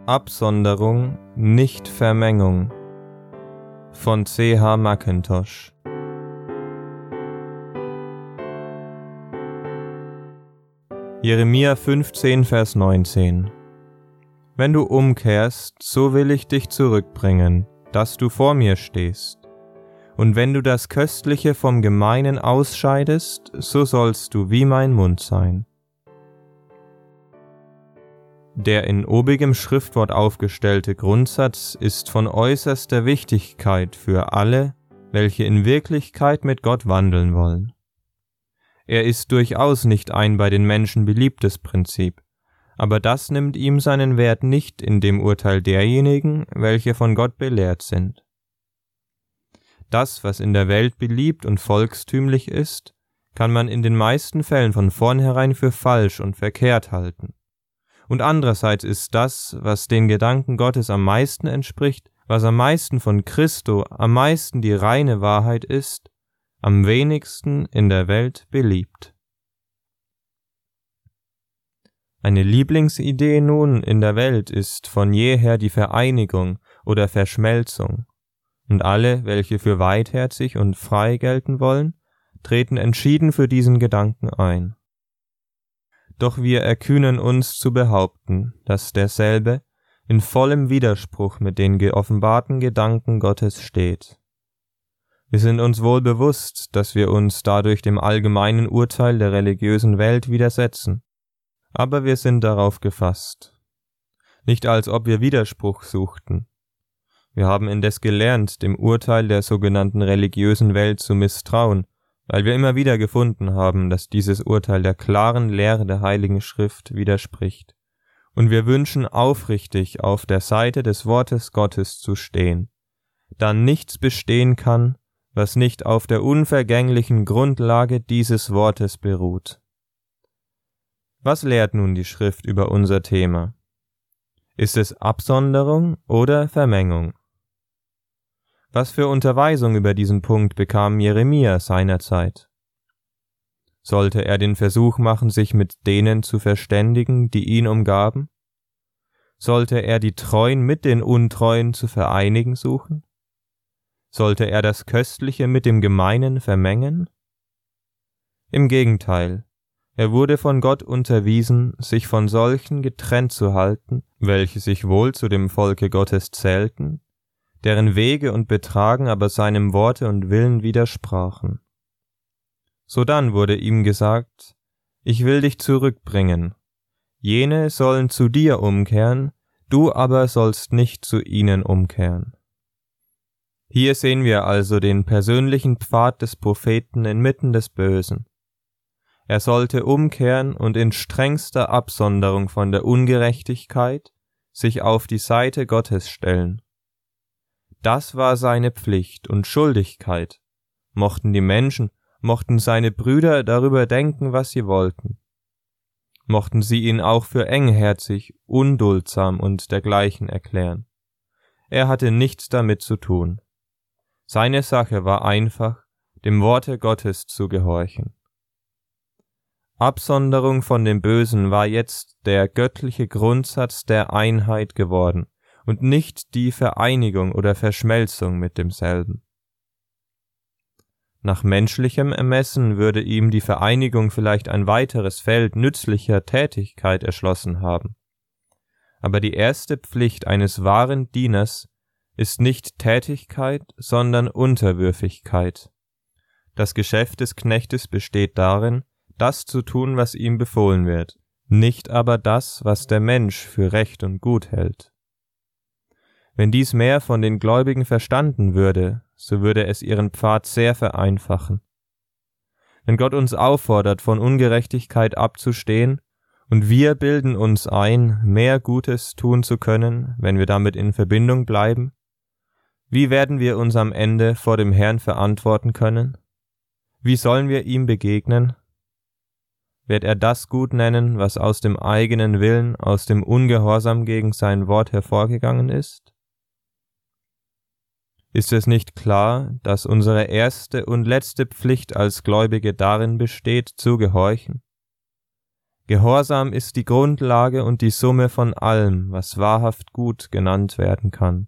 Absonderung, nicht Vermengung von C.H. Mackintosh. Jeremia 15, Vers 19. Wenn du umkehrst, so will ich dich zurückbringen, dass du vor mir stehst. Und wenn du das Köstliche vom Gemeinen ausscheidest, so sollst du wie mein Mund sein. Der in obigem Schriftwort aufgestellte Grundsatz ist von äußerster Wichtigkeit für alle, welche in Wirklichkeit mit Gott wandeln wollen. Er ist durchaus nicht ein bei den Menschen beliebtes Prinzip, aber das nimmt ihm seinen Wert nicht in dem Urteil derjenigen, welche von Gott belehrt sind. Das, was in der Welt beliebt und volkstümlich ist, kann man in den meisten Fällen von vornherein für falsch und verkehrt halten. Und andererseits ist das, was den Gedanken Gottes am meisten entspricht, was am meisten von Christo, am meisten die reine Wahrheit ist, am wenigsten in der Welt beliebt. Eine Lieblingsidee nun in der Welt ist von jeher die Vereinigung oder Verschmelzung, und alle, welche für weitherzig und frei gelten wollen, treten entschieden für diesen Gedanken ein. Doch wir erkühnen uns zu behaupten, dass derselbe in vollem Widerspruch mit den geoffenbarten Gedanken Gottes steht. Wir sind uns wohl bewusst, dass wir uns dadurch dem allgemeinen Urteil der religiösen Welt widersetzen, aber wir sind darauf gefasst. Nicht als ob wir Widerspruch suchten. Wir haben indes gelernt, dem Urteil der sogenannten religiösen Welt zu misstrauen, weil wir immer wieder gefunden haben, dass dieses Urteil der klaren Lehre der Heiligen Schrift widerspricht. Und wir wünschen aufrichtig, auf der Seite des Wortes Gottes zu stehen, da nichts bestehen kann, was nicht auf der unvergänglichen Grundlage dieses Wortes beruht. Was lehrt nun die Schrift über unser Thema? Ist es Absonderung oder Vermengung? Was für Unterweisung über diesen Punkt bekam Jeremia seinerzeit? Sollte er den Versuch machen, sich mit denen zu verständigen, die ihn umgaben? Sollte er die Treuen mit den Untreuen zu vereinigen suchen? Sollte er das Köstliche mit dem Gemeinen vermengen? Im Gegenteil, er wurde von Gott unterwiesen, sich von solchen getrennt zu halten, welche sich wohl zu dem Volke Gottes zählten, deren Wege und Betragen aber seinem Worte und Willen widersprachen. Sodann wurde ihm gesagt, ich will dich zurückbringen. Jene sollen zu dir umkehren, du aber sollst nicht zu ihnen umkehren. Hier sehen wir also den persönlichen Pfad des Propheten inmitten des Bösen. Er sollte umkehren und in strengster Absonderung von der Ungerechtigkeit sich auf die Seite Gottes stellen. Das war seine Pflicht und Schuldigkeit, mochten die Menschen, mochten seine Brüder darüber denken, was sie wollten. Mochten sie ihn auch für engherzig, unduldsam und dergleichen erklären. Er hatte nichts damit zu tun. Seine Sache war einfach, dem Worte Gottes zu gehorchen. Absonderung von dem Bösen war jetzt der göttliche Grundsatz der Einheit geworden und nicht die Vereinigung oder Verschmelzung mit demselben. Nach menschlichem Ermessen würde ihm die Vereinigung vielleicht ein weiteres Feld nützlicher Tätigkeit erschlossen haben. Aber die erste Pflicht eines wahren Dieners ist nicht Tätigkeit, sondern Unterwürfigkeit. Das Geschäft des Knechtes besteht darin, das zu tun, was ihm befohlen wird, nicht aber das, was der Mensch für recht und gut hält. Wenn dies mehr von den Gläubigen verstanden würde, so würde es ihren Pfad sehr vereinfachen. Wenn Gott uns auffordert, von Ungerechtigkeit abzustehen, und wir bilden uns ein, mehr Gutes tun zu können, wenn wir damit in Verbindung bleiben, wie werden wir uns am Ende vor dem Herrn verantworten können? Wie sollen wir ihm begegnen? Wird er das gut nennen, was aus dem eigenen Willen, aus dem Ungehorsam gegen sein Wort hervorgegangen ist? Ist es nicht klar, dass unsere erste und letzte Pflicht als Gläubige darin besteht, zu gehorchen? Gehorsam ist die Grundlage und die Summe von allem, was wahrhaft gut genannt werden kann.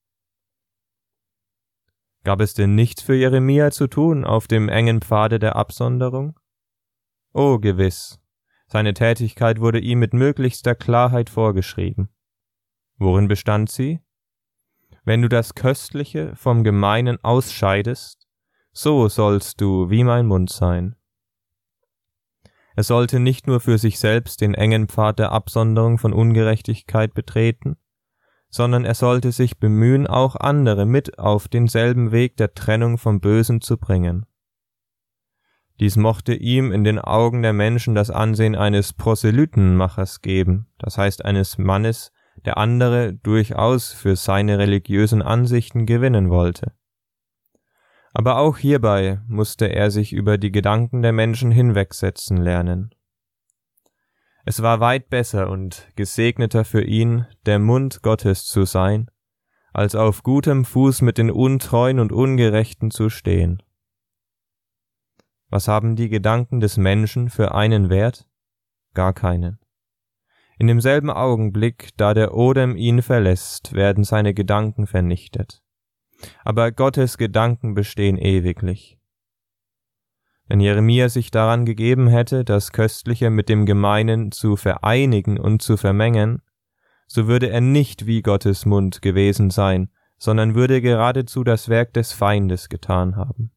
Gab es denn nichts für Jeremia zu tun auf dem engen Pfade der Absonderung? Oh, gewiss. Seine Tätigkeit wurde ihm mit möglichster Klarheit vorgeschrieben. Worin bestand sie? Wenn du das Köstliche vom Gemeinen ausscheidest, so sollst du wie mein Mund sein. Er sollte nicht nur für sich selbst den engen Pfad der Absonderung von Ungerechtigkeit betreten, sondern er sollte sich bemühen, auch andere mit auf denselben Weg der Trennung vom Bösen zu bringen. Dies mochte ihm in den Augen der Menschen das Ansehen eines Proselytenmachers geben, das heißt eines Mannes, der andere durchaus für seine religiösen Ansichten gewinnen wollte. Aber auch hierbei musste er sich über die Gedanken der Menschen hinwegsetzen lernen. Es war weit besser und gesegneter für ihn, der Mund Gottes zu sein, als auf gutem Fuß mit den Untreuen und Ungerechten zu stehen. Was haben die Gedanken des Menschen für einen Wert? Gar keinen. In demselben Augenblick, da der Odem ihn verlässt, werden seine Gedanken vernichtet. Aber Gottes Gedanken bestehen ewiglich. Wenn Jeremia sich daran gegeben hätte, das Köstliche mit dem Gemeinen zu vereinigen und zu vermengen, so würde er nicht wie Gottes Mund gewesen sein, sondern würde geradezu das Werk des Feindes getan haben.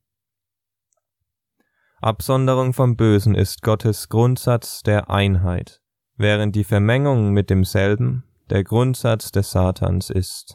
Absonderung vom Bösen ist Gottes Grundsatz der Einheit, während die Vermengung mit demselben der Grundsatz des Satans ist.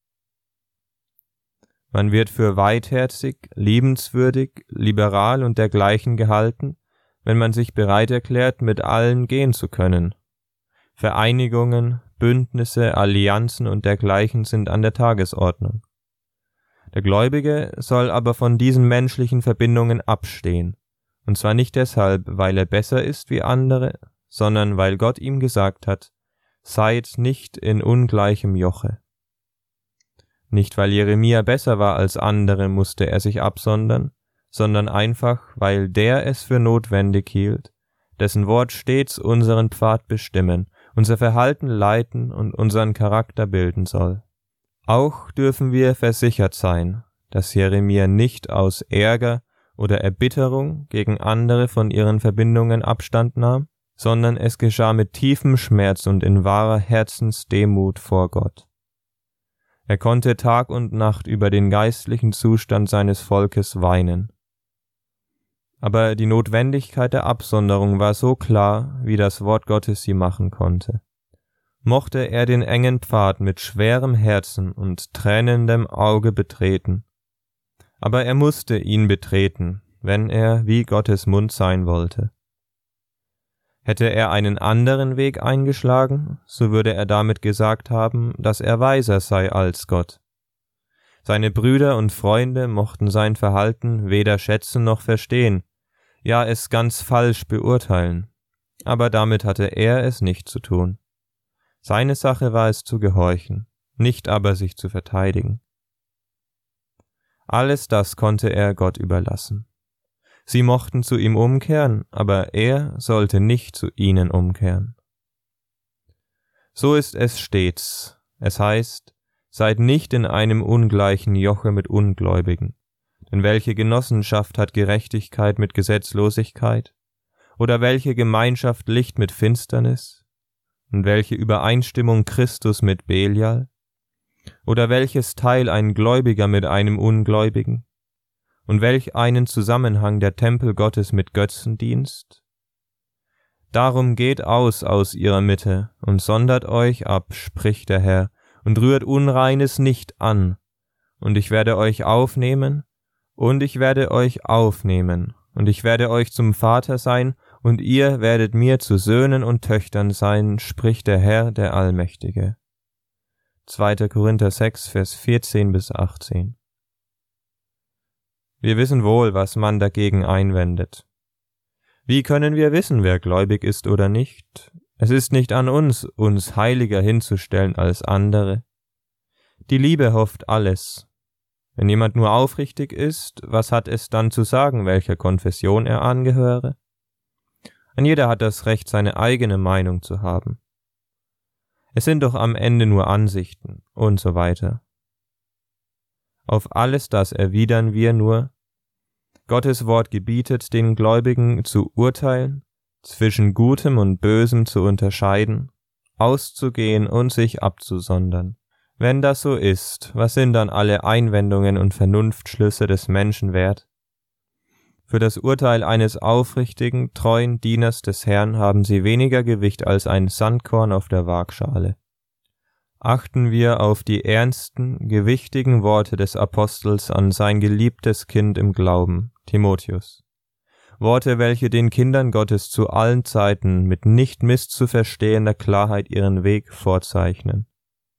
Man wird für weitherzig, liebenswürdig, liberal und dergleichen gehalten, wenn man sich bereit erklärt, mit allen gehen zu können. Vereinigungen, Bündnisse, Allianzen und dergleichen sind an der Tagesordnung. Der Gläubige soll aber von diesen menschlichen Verbindungen abstehen, und zwar nicht deshalb, weil er besser ist wie andere, sondern weil Gott ihm gesagt hat, seid nicht in ungleichem Joche. Nicht weil Jeremia besser war als andere, musste er sich absondern, sondern einfach, weil der es für notwendig hielt, dessen Wort stets unseren Pfad bestimmen, unser Verhalten leiten und unseren Charakter bilden soll. Auch dürfen wir versichert sein, dass Jeremia nicht aus Ärger oder Erbitterung gegen andere von ihren Verbindungen Abstand nahm, sondern es geschah mit tiefem Schmerz und in wahrer Herzensdemut vor Gott. Er konnte Tag und Nacht über den geistlichen Zustand seines Volkes weinen. Aber die Notwendigkeit der Absonderung war so klar, wie das Wort Gottes sie machen konnte. Mochte er den engen Pfad mit schwerem Herzen und tränendem Auge betreten, aber er musste ihn betreten, wenn er wie Gottes Mund sein wollte. Hätte er einen anderen Weg eingeschlagen, so würde er damit gesagt haben, dass er weiser sei als Gott. Seine Brüder und Freunde mochten sein Verhalten weder schätzen noch verstehen, ja es ganz falsch beurteilen, aber damit hatte er es nicht zu tun. Seine Sache war es zu gehorchen, nicht aber sich zu verteidigen. Alles das konnte er Gott überlassen. Sie mochten zu ihm umkehren, aber er sollte nicht zu ihnen umkehren. So ist es stets. Es heißt, seid nicht in einem ungleichen Joche mit Ungläubigen. Denn welche Genossenschaft hat Gerechtigkeit mit Gesetzlosigkeit? Oder welche Gemeinschaft Licht mit Finsternis? Und welche Übereinstimmung Christus mit Belial? Oder welches Teil ein Gläubiger mit einem Ungläubigen? Und welch einen Zusammenhang der Tempel Gottes mit Götzendienst? Darum geht aus ihrer Mitte und sondert euch ab, spricht der Herr, und rührt Unreines nicht an. Und ich werde euch aufnehmen, und ich werde euch aufnehmen, und ich werde euch zum Vater sein, und ihr werdet mir zu Söhnen und Töchtern sein, spricht der Herr, der Allmächtige. 2. Korinther 6, Vers 14 bis 18. Wir wissen wohl, was man dagegen einwendet. Wie können wir wissen, wer gläubig ist oder nicht? Es ist nicht an uns, uns heiliger hinzustellen als andere. Die Liebe hofft alles. Wenn jemand nur aufrichtig ist, was hat es dann zu sagen, welcher Konfession er angehöre? und jeder hat das Recht, seine eigene Meinung zu haben. Es sind doch am Ende nur Ansichten und so weiter. Auf alles das erwidern wir nur: Gottes Wort gebietet den Gläubigen zu urteilen, zwischen Gutem und Bösem zu unterscheiden, auszugehen und sich abzusondern. Wenn das so ist, was sind dann alle Einwendungen und Vernunftschlüsse des Menschen wert? Für das Urteil eines aufrichtigen, treuen Dieners des Herrn haben sie weniger Gewicht als ein Sandkorn auf der Waagschale. Achten wir auf die ernsten, gewichtigen Worte des Apostels an sein geliebtes Kind im Glauben, Timotheus. Worte, welche den Kindern Gottes zu allen Zeiten mit nicht misszuverstehender Klarheit ihren Weg vorzeichnen.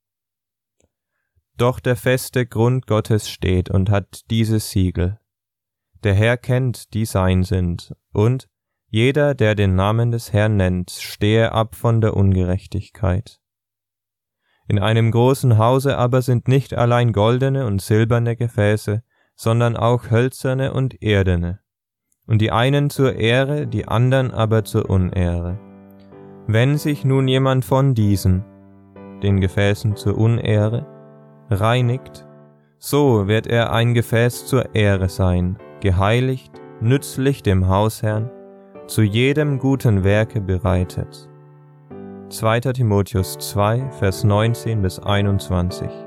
Doch der feste Grund Gottes steht und hat dieses Siegel. Der Herr kennt, die sein sind, und jeder, der den Namen des Herrn nennt, stehe ab von der Ungerechtigkeit. In einem großen Hause aber sind nicht allein goldene und silberne Gefäße, sondern auch hölzerne und erdene, und die einen zur Ehre, die andern aber zur Unehre. Wenn sich nun jemand von diesen, den Gefäßen zur Unehre, reinigt, so wird er ein Gefäß zur Ehre sein, geheiligt, nützlich dem Hausherrn, zu jedem guten Werke bereitet. 2. Timotheus 2, Vers 19 bis 21.